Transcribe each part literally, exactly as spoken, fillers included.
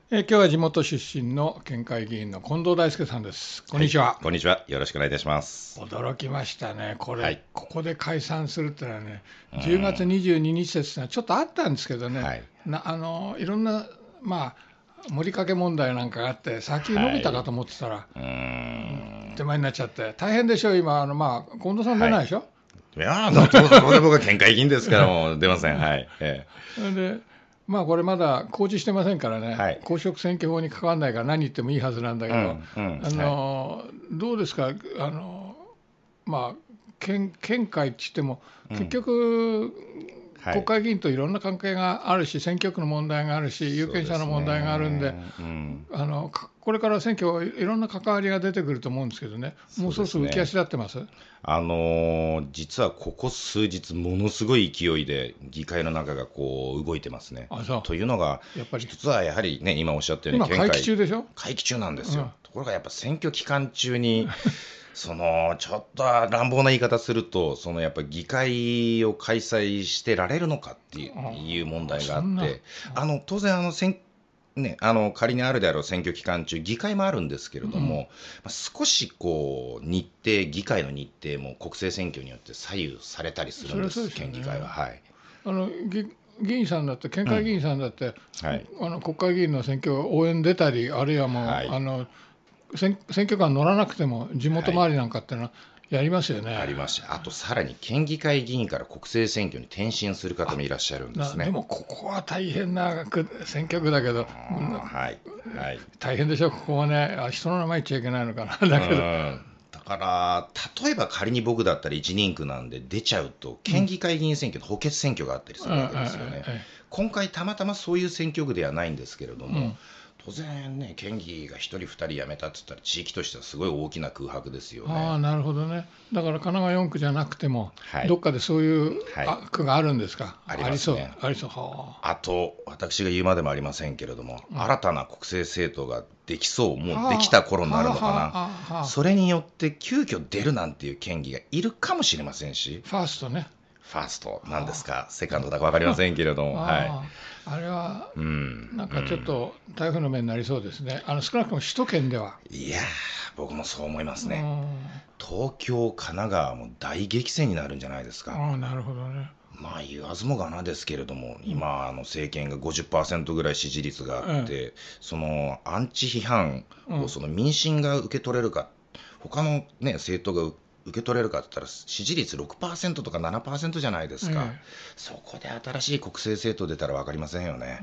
えー今日は地元出身の県会議員の近藤大輔さんです。こんにちは。 はい、こんにちは。よろしくお願いいたします。 驚きましたね。これ、 はい。 ここで解散するってのはね、 うーじゅうがつん。 にじゅうににち説ってのはちょっとあったんですけどね、 はい。 なあのいろんな、まあ、盛りかけ問題なんかがあって、先伸はい。 びたかと思ってたら、 うーん。 手前になっちゃって、大変でしょ、今、あのまあ、近藤さん出はい。 ないでしょ。 いやー、どうぞ、これで僕は県会議員ですからもう出ません。はい。えそれで、まあ、これまだ公示してませんからね、 ーはい。 公職選挙法に関わらないから何言ってもいいはずなんだけど、 うん、うん、 あはい。 のどうですか、あのまあ、県県会って言っても、結うん、 局、 はい。 国会議員といろんな関係があるし、選挙区の問題があるし、有権者のそうです問題があるんで、 ね。うん。 あのかこれから選挙、いろんな関わりが出てくると思うんですけどね、もうそうそろそろ浮き足ですね。 立ってます。 あのー実はここ数日、ものすごい勢いで議会の中がこう動いてますね。 あ、そというのが、 う、やっぱり、 一つはやはりね、今おっしゃったように、 今、会期県会、 中でしょ。 会期中なんですよ。 うん、 ところがやっぱ選挙期間中に、そのちょっと乱暴な言い方すると、そのやっぱ議会を開催してられるのかっていう問あ題がそんな、 あって、あの当然あの選ね、あの仮にあるであろう選挙期間中、議会もあるんですけれうん、 ども、まあ少しこう日程、議会の日程も国政選挙によって左右されたりするそれはそうでんです、 すよね。 県議会は。はい。 あの議議員さんだって、県うん。 会議員さんだって、 はい。 あの国会議員の選挙応援出たり、あるいはもう、 はい。 あの選選挙カー乗らなくても、地元はい。 周りなんかってのはやりますよね。 ありました。あとさらに県議会議員から国政選挙に転身する方あもいらっしゃるんですね。 なでも、ここは大変な区選挙区だけど、うん、 あーはい。はい。 大変でしょ、ここはね、あ人の名前言っちゃいけないのかな、 うだけど、 ん。だから、例えば仮に僕だったら一人区なんで出ちゃうと、 うん、 県議会議員選挙の補欠選挙があったりすうん、うん、 るわけですよね。 え今回たまたまそういう選挙区ではないんですけれども、 うん、 当然ね、県議がひとりふたり辞めたって言ったら地域としてはすごい大きな空白ですよね。 ああ、なるほどね。だから神奈川よん区じゃなくても、 はい。 どっかでそういうはい。 あ区があるんですか。 ありありそう、 ますね。 ありそう。はあ、 あと、私が言うまでもありませんけれども、 うん、は新たな国政政党ができそう、もうできたあ、 頃になはあ、はるのかな。 あ、はあ、 それによって急遽出るなんていう県議がいるかもしれませんし、 ファーストね。 ファーストなんですはか、セカンドだか分かりまあ、 せんけれども、はい。 ああ、あれはうん、 なんかちょっうん。 と台風の目になりそうですね。あの少なくとも首都圏では。 いやー、僕もそう思いますうね。 ん、 東京、神奈川も大激戦になるんじゃないですか。 ああ、なるほどね。 まあ言わずもがなですけれども、 うん、 今、あの政権がごじゅっパーセントぐらい支持率があっえて、そのアンチ批判え、うん、 をその民心が受け取れるか、他の、ね、政党が受け取れるかって言ったら、支持率ろくパーセントとかななパーセントじゃないですか。 えそこで新しい国政政党出たら分かりませんよえ、 ね。 うん、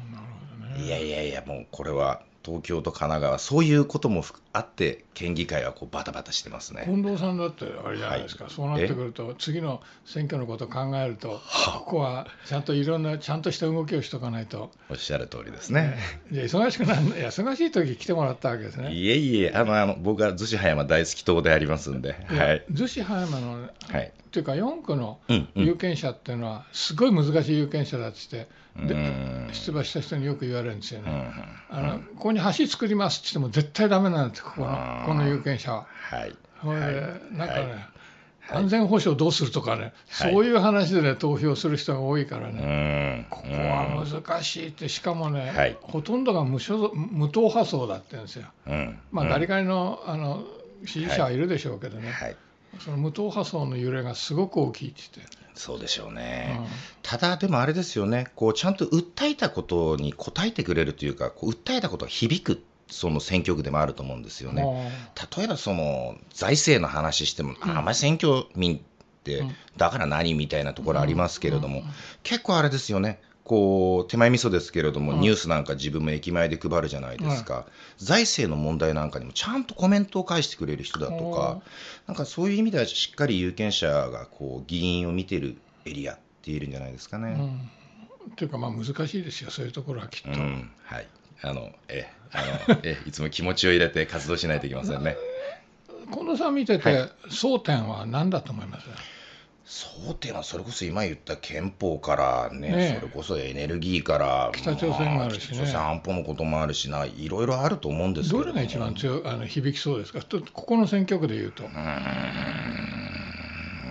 なるほどいやいね。 やいや、もうこれは東京と神奈川、そういうこともあって、県議会はこうバタバタしてますね。 近藤さんだってあれじゃはい。 ないですか。そうなってえくると、次の選挙のことを考えると、こはこはちゃんといろんなちゃんとした動きをしとかないと。 おっしゃる通りですね。 ね、じゃあ忙しくなる、いや忙しい時来てもらったわけですね。 いえいえ、あの、あの僕は逗子葉山大好き党でありますんで、 いや、 はい。 逗子葉山の、 はい。 っていうかよん区のうんうん。 有権者っていうのは、すごい難しい有権者だっつって、 うーでん。 出馬した人によく言われるんですようんうね。あのんここに橋作りますって言っても絶対ダメなんです、こうん。 このこの有あ権者は。 ーはい。 それはい。 で、なんかはい。 ね、 はい。 安全保障どうするとかね、 はい。 そういう話でね、投票する人が多いからうーね、 ん。 こうこはーん。 難しいって、しかもね、 はい。 ほとんどが無所無党派層だって言うんですよ。 うん。 まあ、ガリうん。 ガリの、あの支持はい。 者はいるでしょうけどね、 はい。 その無党派層の揺れがすごく大きいって言って、 そうでしょうね。 うん、 ただ、でもあれですよね、こうちゃんと訴えたことに応えてくれるというか、こう訴えたことが響くその選挙区でもあると思うんですよね。 も例えばその財政の話しても、 う、うん、 あんまり選挙民ってうん、 だから何みたいなところありうん、 ますけうん、 れども、結構あれですよね。こう手前味噌ですけれども、 うん、 ニュースなんか自分も駅前で配るじゃないうん、 ですか。財政の問題なんかにもちゃんとコメントを返してくれる人だとか、 おなんかそういう意味ではしっかり有権者がこう議員を見てるエリアって言えるんじゃないですかね。 うん、っていうか、まあ難しいですよ、そういうところはきっと。 うん、はい。あの、え、あの、え、いつも気持ちを入れて活動しないといけませんね。 近藤さん見てはい。 て、争点は何だと思います？ 争点はそれこそ今言った憲法からね、それねこそエネルギーから、 え、北朝鮮がまあ、 あるし北朝鮮ね、 安保のこともあるしな、いろいろあると思うんですけれどれがども、 一番強いあの響きそうですか、とここの選挙区でいうと。 うーん、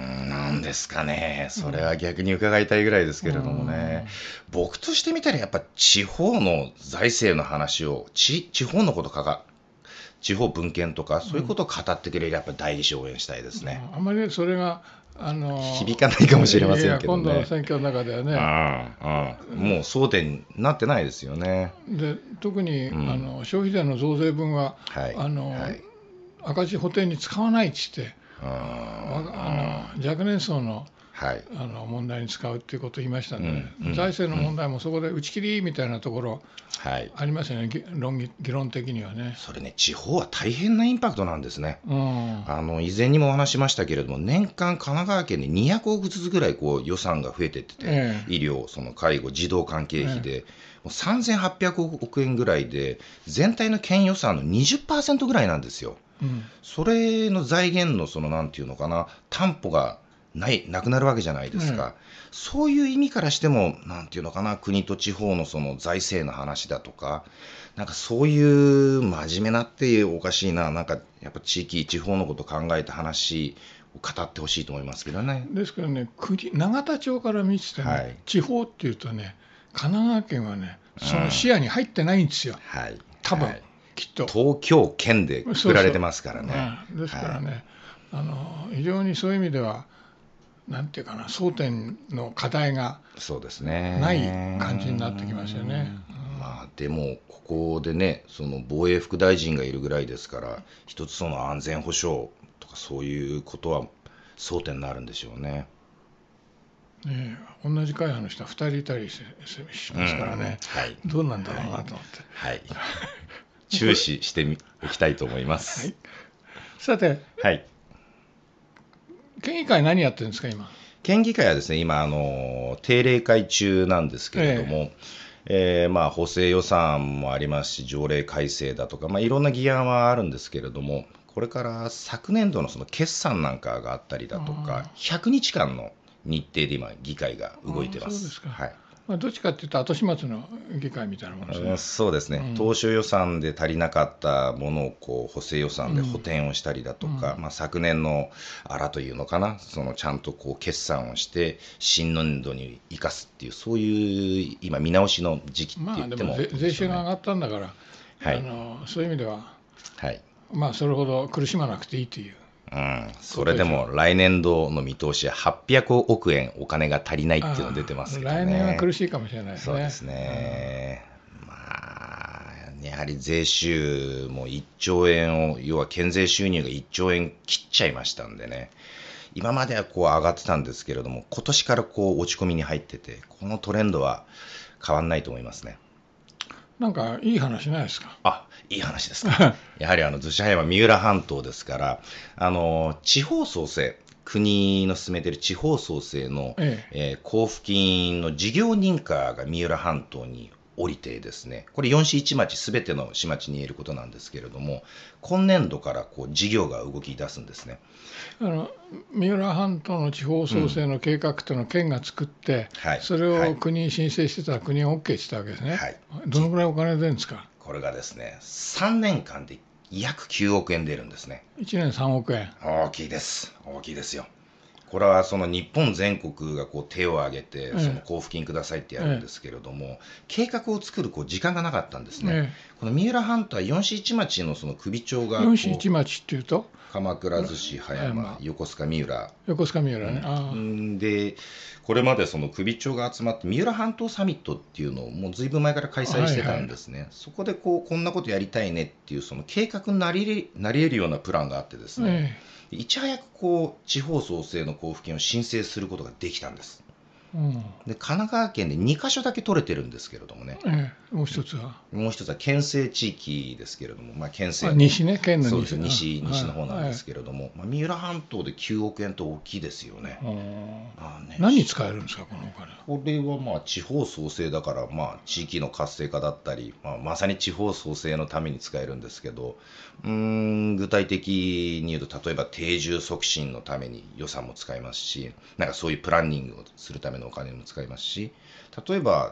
なんですかね、それは逆に伺いたいぐらいですけれどもね、うん、僕としてみたら、やっぱ地方の財政の話を、地, 地方のことかが、地方分権とか、そういうことを語ってくれる、やっぱり代議士を応援したいですね。 うん、あまりそれがあの響かないかもしれませんけどね。 いや今度の選挙の中ではね、 うんうん、もう争点になってないですよね。 で特に、 うん、 あの消費税の増税分は、はい、あのはい、赤字補填に使わないっつって、あの若年層の、はい、あの問題に使うっていうことを言いましたんで、うんうん、財政の問題もそこで打ち切りみたいなところ、はい、ありますよね、論議論的にはね。 それね、地方は大変なインパクトなんですね。 うん、 あの以前にもお話しましたけれども、年間神奈川県でにひゃくおくずつぐらいこう予算が増えていってて、ええ、医療、その介護、児童関係費で、ええ、もうさんぜんはっぴゃくおくえんぐらいで、全体の県予算の にじゅっパーセント ぐらいなんですよ。うん、それの財源のそのなんていうのかな、担保がないなくなるわけじゃないですか、うん、そういう意味からしても、なんていうのかな、国と地方のその財政の話だとか、なんかそういう真面目なっていうおかしいな、なんかやっぱ地域、地方のことを考えた話を語ってほしいと思いますけどね。 ですからね、国永田町から見ててね、はい、地方っていうとね、神奈川県はね、その視野に入ってないんですよ、うん、はい、多分、はい、きっと東京圏で作られてますからね。 そうそう、うん、ですからね、はい、あの非常にそういう意味では、なんていうかな、争点の課題がない感じになってきますよね。 うん、まあ、でも、ここでね、その防衛副大臣がいるぐらいですから、一つその安全保障とかそういうことは争点になるんでしょうね。 ねえ、同じ会派の人はふたりいたりしますからね、うん、はい、どうなんだろうなと思って、 はいはい、注視しておきたいと思います。はい、 さて、はい、県議会何やってるんですか、今。 県議会はですね、今、あの定例会中なんですけれども、えええーまあ、補正予算もありますし、条例改正だとか、まあ、いろんな議案はあるんですけれども、これから昨年度のその決算なんかがあったりだとか、ひゃくにちかんの日程で今、議会が動いてます。 そうですか。 はい、 まあ、どっちかというと後始末の議会みたいなものですね。 うん、そうですね、うん、当初予算で足りなかったものをこう補正予算で補填をしたりだとか、うん、まあ、昨年のあらというのかな、そのちゃんとこう決算をして新年度に生かすっていう、そういう今見直しの時期って言っても、 まあ、でも税収が上がったんだから、はい、あのそういう意味では、はい、まあ、それほど苦しまなくていいという。 うん、それでも来年度の見通しははっぴゃくおくえんお金が足りないっていうのが出てますけどね。 来年は苦しいかもしれないですね。 そうですね。まあ、やはり税収もいっちょうえんを、要は県税収入がいっちょうえん切っちゃいましたんでね。今まではこう上がってたんですけれども、今年からこう落ち込みに入ってて、このトレンドは変わんないと思いますね。 なんかいい話ないですか。 あ、いい話ですか。やはりあの逗子葉山三浦半島ですから、あの地方創生、国の進めている地方創生の、えええー、交付金の事業認可が三浦半島に降りてですね、これよん市いち町すべての市町に言えることなんですけれども、今年度からこう事業が動き出すんですね。 あの三浦半島の地方創生の計画というのを県が作って、うん、はい、それを国に申請してたら国が OK してたわけですね。はい、どのぐらいお金出るんですか。 これがですね、さんねんかんで約きゅうおくえん出るんですね。 いちねんさんおくえん。 大きいです。大きいですよ。これはその日本全国がこう手を挙げてその交付金くださいってやるんですけれども、ええ、計画を作るこう時間がなかったんですね。え、この三浦半島はよん市いち町のその首長がよん市いち町っていうと鎌倉、逗子、葉山、横須賀、三浦。 横須賀、三浦ね。 あ、うん、でこれまでその首長が集まって三浦半島サミットっていうのをもうずいぶん前から開催してたんですね。はいはい、そこでこうこんなことやりたいねっていうその計画になり得るようなプランがあってですね、ええ、いち早くこう地方創生の交付金を申請することができたんです。うん、で神奈川県でにかしょだけ取れてるんですけれどもね、 ええ、もう一つはもう一つは県西地域ですけれども、まあ、県西の西ね、県の西、 そうです、西、西の方なんですけれども、はい、まあ、三浦半島できゅうおくえんと大きいですよね。 まあね、何に使えるんですか、このお金。 これはまあ地方創生だから、まあ、地域の活性化だったり、まあ、まさに地方創生のために使えるんですけど、うーん具体的に言うと、例えば定住促進のために予算も使いますし、なんかそういうプランニングをするためのお金も使いますし、例えば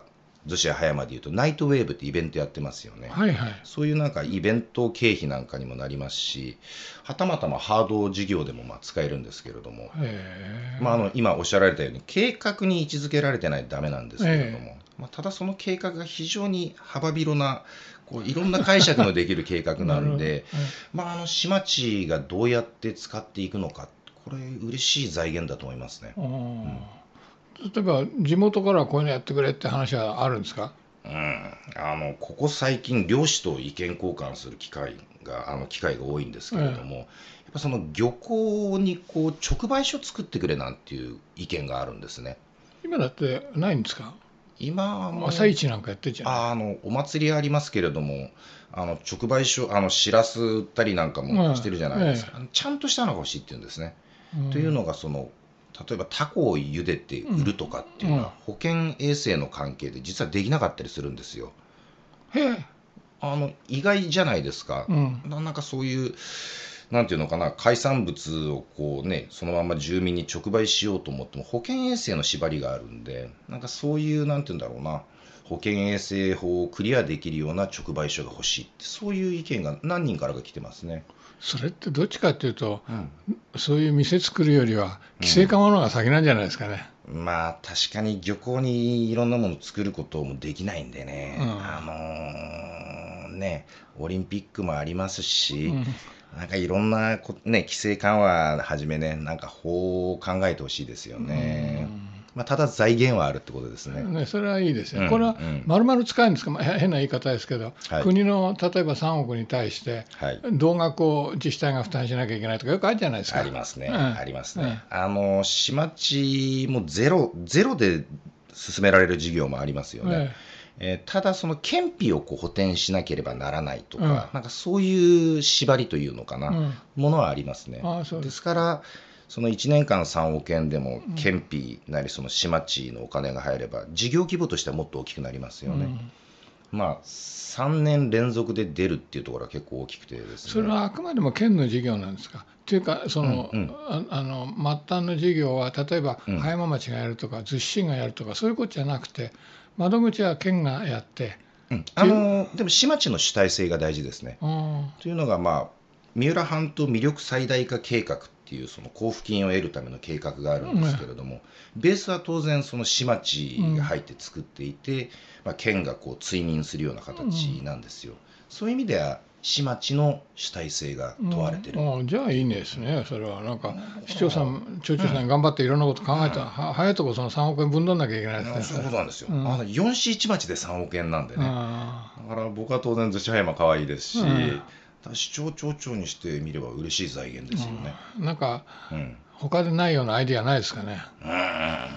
逗子や葉山でいうとナイトウェーブってイベントやってますよね。 はいはい、 そういうなんかイベント経費なんかにもなりますし、はたまたまハード事業でもまあ使えるんですけれども、まあ、あの今おっしゃられたように計画に位置づけられてないとダメなんですけれども、まあ、ただその計画が非常に幅広なこういろんな解釈のできる計画なんで、まあ、あの市町がどうやって使っていくのか、これ嬉しい財源だと思いますね。うん、 例えば地元からこういうのやってくれって話はあるんですか？ うん、あのここ最近漁師と意見交換する機会があの機会が多いんですけれども、ええ、やっぱその漁港にこう直売所作ってくれなんていう意見があるんですね。 今だってないんですか？ 今も朝市なんかやってるじゃない。 ああのお祭りありますけれども、あの直売所、あのしらす売ったりなんかもしてるじゃないですか、ええ、ちゃんとしたのが欲しいっていうんですね。うん、というのがその例えばタコを茹でて売るとかっていうのは、うん、保健衛生の関係で実はできなかったりするんですよ。 へえ、 あの意外じゃないですか、うん、なんかそういうなんていうのかな、海産物をこうねそのまま住民に直売しようと思っても保健衛生の縛りがあるんで、なんかそういうなんていうんだろうな、保健衛生法をクリアできるような直売所が欲しいって、そういう意見が何人からが来てますね。 それってどっちかっていうと、うん、そういう店作るよりは規制緩和の方が先なんじゃないですかね。 うん、まあ確かに漁港にいろんなものを作ることもできないんでね、うん、あのー、ねオリンピックもありますし、うん、なんかいろんなこ、ね、規制緩和はじめね、なんか法を考えてほしいですよね。うん、まあ、ただ財源はあるってことですね。 ね、それはいいですよ。うん、これは丸々使えるんですか、まあ、変な言い方ですけど、はい、国の例えばさんおくに対して、同額を自治体が負担しなきゃいけないとか、よくあるじゃないですか。 ありますね、うん、ありますね。うん、あの市町もゼロ、ゼロで進められる事業もありますよね。えええー、ただ、その県費をこう補填しなければならないとか、うん、なんかそういう縛りというのかな、うん、ものはありますね。ああ、そうです。ですから、そのいちねんかんさんおくえんでも県費なりその市町のお金が入れば事業規模としてはもっと大きくなりますよね。うん、まあさんねん連続で出るっていうところは結構大きくてですね。 それはあくまでも県の事業なんですか？というかその、うんうん、あ, あの末端の事業は例えば葉山町がやるとか逗子市がやるとかそういうことじゃなくて、窓口は県がやって、 うん、あのでも市町の主体性が大事ですね。というのが、まあ、三浦半島魅力最大化計画っていうその交付金を得るための計画があるんですけれども、うん、ベースは当然その市町が入って作っていて、うん、まあ、県がこう追認するような形なんですよ。うん、そういう意味では市町の主体性が問われてる、 うん、じゃあいいですね。それはなんか市長さん、町長さん頑張っていろんなこと考えた、うん、早いところそのさんおくえん分取んなきゃいけないですね。 そういうことなんですよ。うん、あのよん市いち町でさんおくえんなんでね。だから僕は当然逗子葉山可愛いですし、うん、市長町長にしてみれば嬉しい財源ですよね。 うん、なんか、うん、他でないようなアイディアないですかね。うん、うん、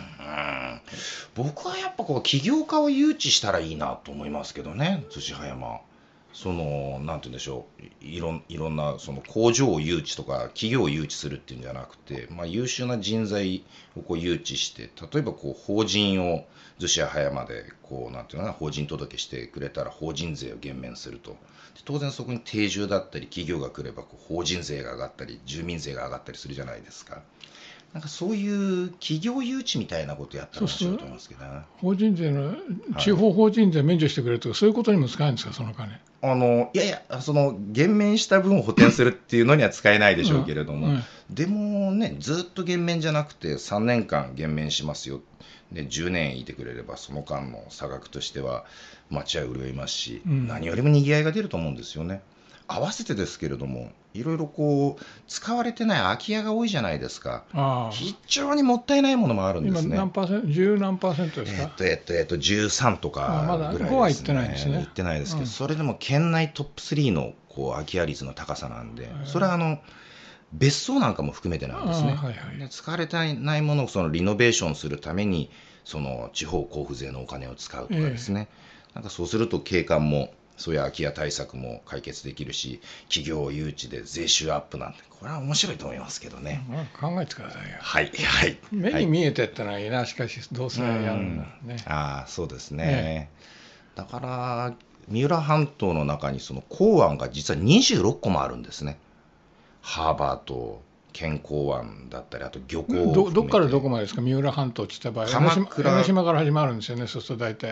僕はやっぱこう起業家を誘致したらいいなと思いますけどね、逗子葉山。そのなんて言うんでしょう、いろん、いろんなその工場を誘致とか企業を誘致するっていうんじゃなくて、まあ、優秀な人材をこう誘致して、例えばこう法人を逗子や葉山でこうなんていうのかな、法人届してくれたら法人税を減免すると。当然そこに定住だったり企業が来ればこう法人税が上がったり住民税が上がったりするじゃないですか。なんかそういう企業誘致みたいなことやったら面白いと思いますけどね。 法人税の地方法人税免除してくれるとか、はい、そういうことにも使えるんですか、その金。 あのいやいや、その減免した分を補填するっていうのには使えないでしょうけれども、うんうん、でもね、ずっと減免じゃなくてさんねんかん減免しますよでじゅうねんいてくれれば、その間の差額としては町は潤いますし、うん、何よりも賑わいが出ると思うんですよね。合わせてですけれども、いろいろこう使われてない空き家が多いじゃないですか。非常にもったいないものもあるんですね。 今何パーセント、じゅう何パーセントですか。 えっとえっとえっとじゅうさんとかぐらいですね。まだごは行ってないんですね。 行ってないですけど、うん、それでも県内トップスリーのこう空き家率の高さなんで、それはあの別荘なんかも含めてなんですね。はいはい、で使われてないものをそのリノベーションするためにその地方交付税のお金を使うとかですね。えー、なんかそうすると景観もそういう空き家対策も解決できるし、企業誘致で税収アップなんて、これは面白いと思いますけどね。 考えてくださいよ。 はいはい。 目に見えてってのはいいな、しかしどうせやるんだね。 ああ、そうですね。ね、だから三浦半島の中にその港湾が実はにじゅうろっこもあるんですね。ハーバーと県港湾だったり、あと漁港を含めて。 どどっからどこまでですか、三浦半島って言った場合。鎌倉、江ノ島から始まるんですよね、そうすると大体。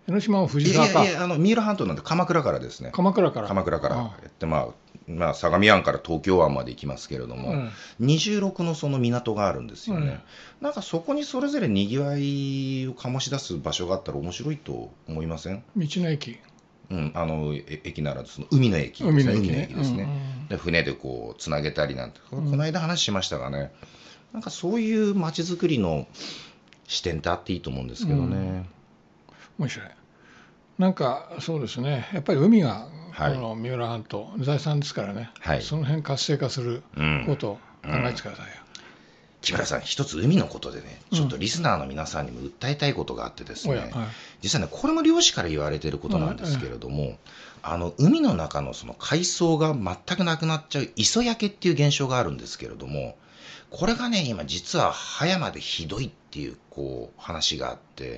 江ノ島は藤沢か。 いやいや、あの三浦半島なんで鎌倉からですね。 鎌倉から。 鎌倉からやって、まあ、まあ、相模湾から東京湾まで行きますけれども、うん、にじゅうろくのその港があるんですよね、うん、なんかそこにそれぞれにぎわいを醸し出す場所があったら面白いと思いません？ 道の駅、 うん、あの駅ならその海の駅ですね。海の駅ね、海の駅ですね、うんうん、で船でこうつなげたりなんて、この間話しましたがね、なんかそういう街づくりの視点ってあっていいと思うんですけどね、うん、 面白い。なんかそうですね、やっぱり海がこの三浦半島、はい、財産ですからね、はい、その辺活性化することを考えてくださいよ、うんうん、 木村さん、一つ海のことでね、ちょっとリスナーの皆さんにも訴えたいことがあってですね、うんはい、実はね、これも漁師から言われていることなんですけれども、うん、あの海の中のその海藻が全くなくなっちゃう磯焼けっていう現象があるんですけれども、これがね、今実は葉山でひどいっていうこう話があって、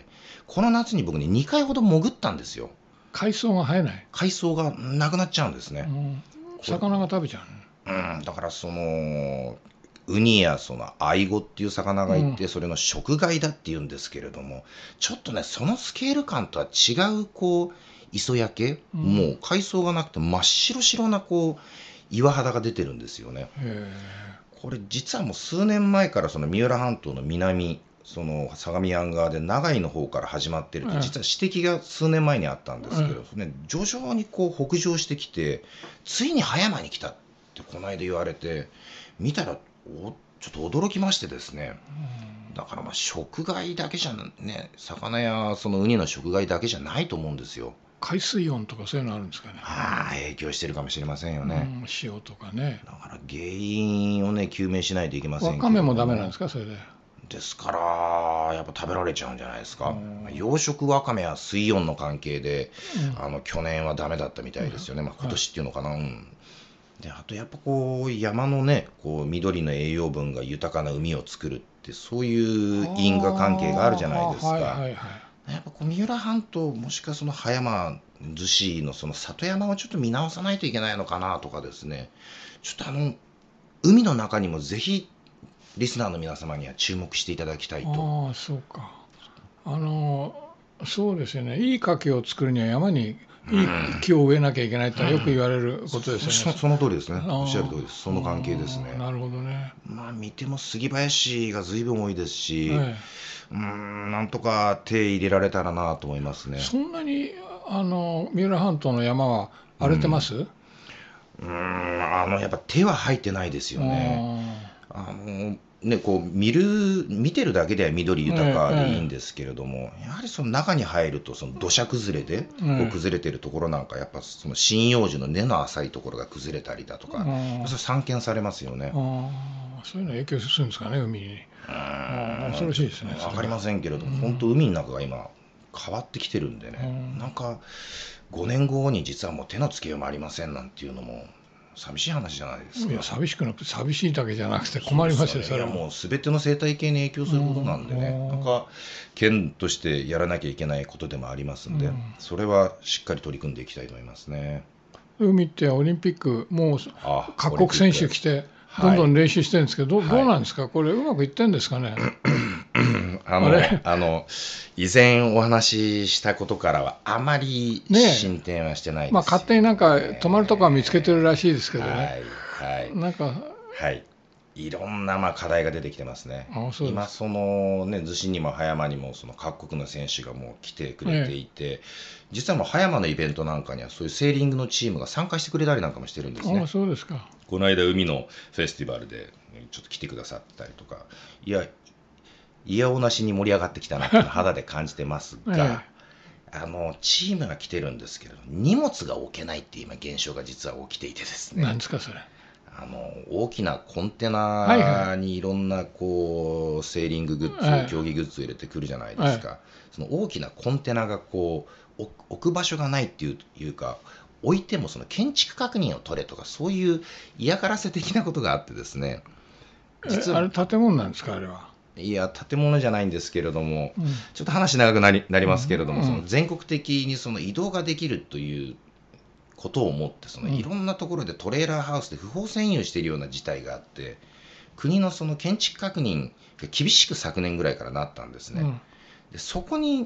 この夏に僕ね、にかいほど潜ったんですよ。 海藻が生えない？ 海藻がなくなっちゃうんですね、うん、 魚が食べちゃう、うん、だからそのウニやそのアイゴっていう魚がいて、うん、それの食害だっていうんですけれども、ちょっとねそのスケール感とは違うこう磯焼け、うん、もう海藻がなくて真っ白白なこう岩肌が出てるんですよね。 へこれ実はもう数年前からその三浦半島の南、その相模湾側で長井の方から始まっていると、実は指摘が数年前にあったんですけど、うん、ね、徐々にこう北上してきて、ついに葉山に来たってこの間言われて、見たらおちょっと驚きましてですね、うん、だからまあ食害だけじゃね、魚やそのウニの食害だけじゃないと思うんですよ。 海水温とかそういうのあるんですかね。 ああ、影響してるかもしれませんよね、 うん、塩とかね。 だから原因をね究明しないといけませんけど、 わかめもダメなんですか、それで。 ですからやっぱ食べられちゃうんじゃないですか。養殖わかめは水温の関係で、うん、あの去年はダメだったみたいですよね、うん、まあ、今年っていうのかな、はい、うん、であとやっぱこう山のねこう緑の栄養分が豊かな海を作るって、そういう因果関係があるじゃないですか。はいはいはい、やっぱこう三浦半島、もしくはその葉山逗子のその里山をちょっと見直さないといけないのかなとかですね、ちょっとあの海の中にもぜひリスナーの皆様には注目していただきたいと。 ああ、そうか。あのそうですよね、いい牡蠣を作るには山にいい木を植えなきゃいけないってよく言われることですよね。 そ, その通りですね。おっしゃる通りです。その関係ですね。 なるほどね。 まあ見ても杉林が随分多いですし、はい、うーんなんとか手入れられたらなと思いますね。 そんなにあの三浦半島の山は荒れてます？うん、 うーんあのやっぱ手は入ってないですよね。あのね、こう見る見てるだけでは緑豊かでいいんですけれども、ええ、やはりその中に入るとその土砂崩れでこう崩れてるところなんか、やっぱその針葉樹の根の浅いところが崩れたりだとか、それ散見されますよね。 あそういうの影響するんですかね、海に。あ恐ろしいですね。 分かりませんけれども、本当海の中が今変わってきてるんでね、なんかごねんごに実はもう手のつけようもありませんなんていうのも寂しい話じゃないですか。 いや寂しくなくて、寂しいだけじゃなくて困りますよ、それは。 いやもう全ての生態系に影響することなんでね、なんか県としてやらなきゃいけないことでもありますんで、うん、それはしっかり取り組んでいきたいと思いますね。 海ってオリンピック、もう各国選手来て、どんどん練習してるんですけど、はい、どうなんですか、これ、うまくいってるんですかね。 あのあの以前お話ししたことからはあまり進展はしてないです、ね、 まあ、勝手になんか泊まるとこは見つけてるらしいですけどね、 はいはい、 なんか、 はい、いろんなまあ課題が出てきてますね。今そのね、逗子にも葉山にもその各国の選手がもう来てくれていて、ええ、実はもう葉山のイベントなんかにはそういうセーリングのチームが参加してくれたりなんかもしてるんですね。 あ、そうですか。 この間海のフェスティバルでちょっと来てくださったりとか、いやいやおなしに盛り上がってきたなって肌で感じてますが、ええ、あのチームが来てるんですけど荷物が置けないっていう今現象が実は起きていてですね。 何ですかそれ。 あの大きなコンテナにいろんなこうセーリンググッズ、はいはい、競技グッズを入れてくるじゃないですか、はい、その大きなコンテナがこう置く場所がないっていう、いうか置いてもその建築確認を取れとかそういう嫌がらせ的なことがあってですね。 実はあれ建物なんですか、あれは。 いや建物じゃないんですけれども、うん、ちょっと話長くなり、なりますけれども、うん、その全国的にその移動ができるということを思ってそのいろんなところでトレーラーハウスで不法占有しているような事態があって、国のその建築確認が厳しく昨年ぐらいからなったんですね、うん、でそこに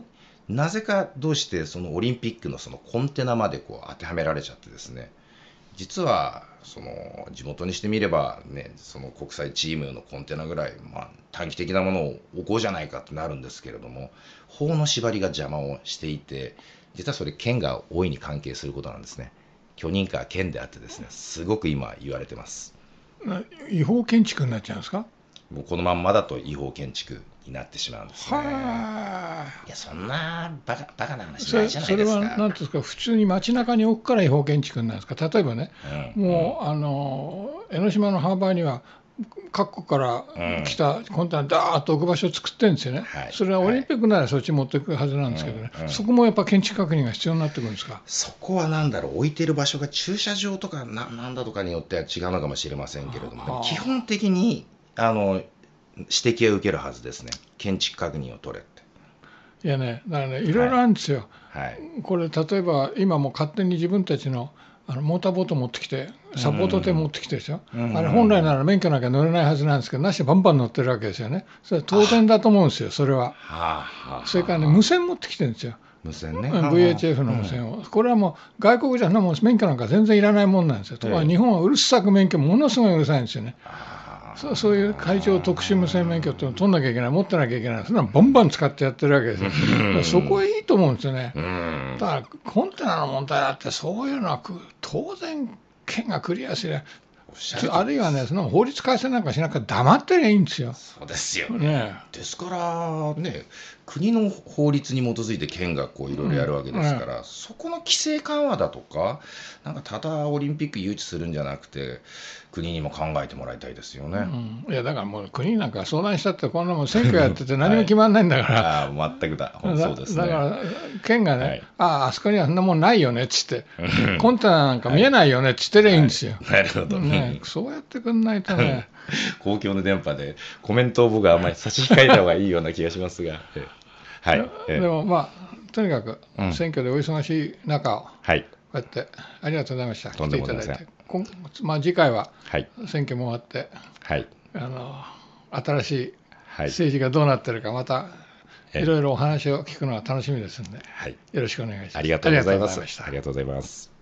なぜかどうしてそのオリンピックのそのコンテナまでこう当てはめられちゃってですね、実はその地元にしてみれば、ね、その国際チームのコンテナぐらい、まあ、短期的なものを置こうじゃないかってなるんですけれども、法の縛りが邪魔をしていて、実はそれ県が大いに関係することなんですね。許認可は県であってですね、すごく今言われてます。 違法建築になっちゃうんですか？ もうこのまんまだと違法建築になってしまうんですね。 はいや、そんなバカバカな話ないじゃないですか。 それは何ですか、普通に街中に置くから違法建築なんですか？例えばね、うん、もう、うん、あの江ノ島のハーバーには各国から来たコンテナダーッと置く場所を作ってるんですよね、はい、それはオリンピックならそっち持っていくはずなんですけどね、はい、そこもやっぱ建築確認が必要になってくるんですか？ そこはなんだろう、置いてる場所が駐車場とか な, なんだとかによっては違うのかもしれませんけれども、でも基本的にあの指摘を受けるはずですね、建築確認を取れって。 いやね、だからね、いろいろあるんですよ、はいはい、これ例えば今も勝手に自分たちのあのモーターボート持ってきて、サポート艇持ってきてですよ、うん、あれ本来なら免許なきゃ乗れないはずなんですけど、なしでバンバン乗ってるわけですよね。それは当然だと思うんですよ、それは。はそれからね、無線持ってきてるんですよ。 無線ね、 ブイエイチエフ の無線を、うん、これはもう外国じゃもう免許なんか全然いらないもんなんですよ。ところが日本はうるさく免許ものすごいうるさいんですよね。そ, そういう海上特殊無線免許っていうのを取んなきゃいけない、持ってなきゃいけない、そんなのバンバン使ってやってるわけですよ。そこはいいと思うんですよね。だからコンテナの問題だって、そういうのは当然県がクリアすれば、あるいはね、その法律改正なんかしなくて黙ってりゃいいんですよ。 そうですよね。ねですからね、国の法律に基づいて県がこういろいろやるわけですから、うんうん、そこの規制緩和だとか、なんかただオリンピック誘致するんじゃなくて、国にも考えてもらいたいですよね。 うん、いやだからもう国なんか相談したって、こんなもん選挙やってて何も決まんないんだから、 はい、あ全くだ、そうですね。 だから県がね、はい、ああ、あそこにはそんなもんないよねっつって、コンテナなんか見えないよねっつってりゃいいんですよ。 はいはい、なるほど、 ね、そうやってくんないとね。 公共の電波でコメントを僕はあんまり差し控えた方がいいような気がしますが、 はい、でもまあとにかく選挙でお忙しい中を、はい、こうやってありがとうございました。来ていただいて、まあ、次回は選挙も終わって、はい、あの新しい政治がどうなってるか、またいろいろお話を聞くのが楽しみですので、はい、よろしくお願いします。 ありがとうございます。ありがとうございます。